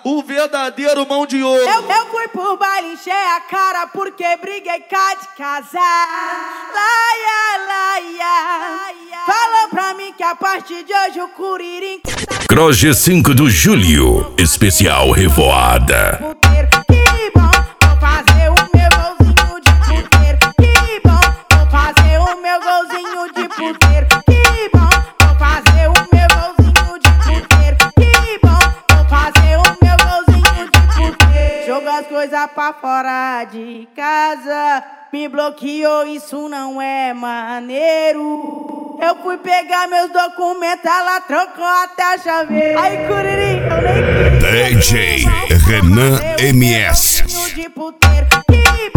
o verdadeiro mão de ouro. Eu fui pro baile, encher a cara porque briguei cá de casar. Laia, laia, falou pra mim que a partir de hoje o Curirim Cross G5 do Júlio, especial Revoada. puteiro. Que bom, vou fazer o meu golzinho de puteiro. Que bom, vou fazer o meu golzinho de puteiro. Que bom, vou fazer o meu golzinho de puteiro. Que bom, vou fazer o meu golzinho de puteiro. Jogou as coisas pra fora de casa, me bloqueou, isso não é maneiro. Eu fui pegar meus documentos, ela trocou até a chaveira. Ai, Curirim, eu nem quis. DJ Renan MS. De puteiro. Que